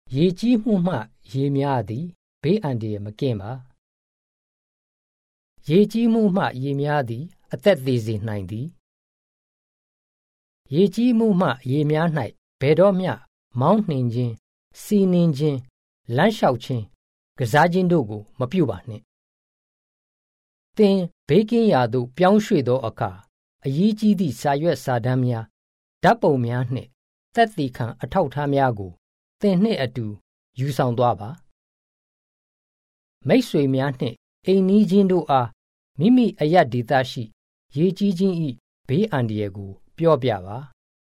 ရေကြီးမှုမှရေများသည်ဘေးအန္တရာယ်မကင်းပါရေကြီးမှုမှရေများသည်အသက်သေစေနိုင်သည်ရေကြီးမှုမှရေများ၌ဘယ်တော့မျှမောင်းနှင်ခြင်းစီးနှင်ခြင်းလမ်းလျှောက်ခြင်းကစားခြင်းတို့ကိုမပြုပါနှင့်သင်ဘေးကင်းရာသို့ပြောင်းရွှေ့သောအခါအရေးကြီးသည့်စာရွက်စာတမ်းများဓာတ်ပုံများနှင့်သက်သေခံအထောက်အထားများကိုသင်နှင့်အတူယူဆောင်သွားပါမိတ်ဆွေများနှင့်အိမ်နီးချင်းတို့အားမိမိအရပ်ဒေသရှိရေကြီးခြင်း၏ဘေးအန္တရာယ်ကိုပြောပြပါ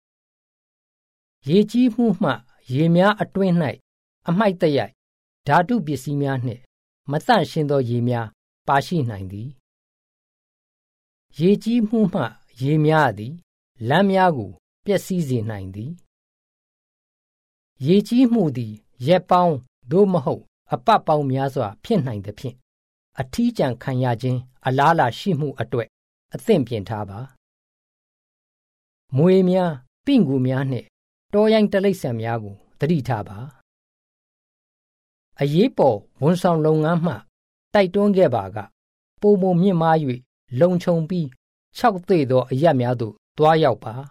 ရေကြီးမှုမှရေများအတွင်း၌အမှိုက်သရိုက်ဓာတုပစ္စည်းများနှင့်မသန့်ရှင်းသောရေများပါရှိနိုင်သည်ရေကြီးမှုမှရေများသည်လမ်းများကိုပျက်စီးစေနိုင်သည်ရေကြီးမှုသည်ရက်ပေါင်းသို့မဟုတ်အပတ်ပေါင်းများစွာဖြစ်နိုင်သဖြင့်အထီးကျန်ခံရခြင်းအလားအလာရှိမှုအတွက်အသင့်ပြင်ထားပါမွေများပင့်ကူများနှင့်တောရိုင်းတိရစ္ဆာန်များကိုသတိထားပါအရေးပေါ်ဝန်ဆောင်လုပ်ငန်းမှတိုက်တွန်းခဲ့ပါကပုံပုံမြင့်မား၍လုံခြုံပြီးခြောက်သွေ့သောအရက်များသို့တွားရောက်ပါ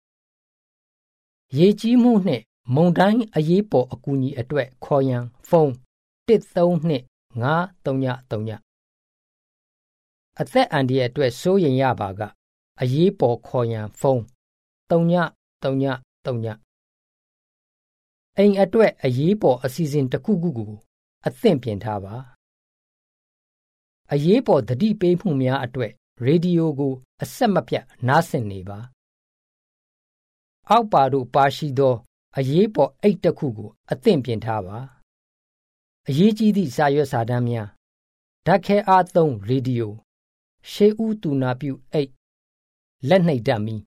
ရေကြီးမှုနှင့်မုန်တိုင်းအရေးပေါ်အကူအညီအတွက်ခေါ်ရန်ဖုန်း132-533အသက်အန္တရာယ်အတွက်စိုးရိမ်ရပါကအရေးပေါ်ခေါ်ရန်ဖုန်း333အိမ်အတွက်အရေးပေါ်အစီအစဉ်တစ်ခုခုကိုအသင့်ပြင်ထားပါအရေးပေါ်သတိပေးမှုများအတွက်ရေဒီယိုကိုအဆက်မပြတ်နားဆင်နေပါအောက်ပါတို့ပါရှိသောအရေးပေါ်အိတ်တစ်ခုကိုအသင့်ပြင်ထားပါအရေးကြီးသည့်စာရွက်စာတမ်းများဓာတ်ခဲအားသုံးရေဒီယိုရှေးဦးတူနာပြုအိတ်လက်နှိပ်ဓာတ်မီ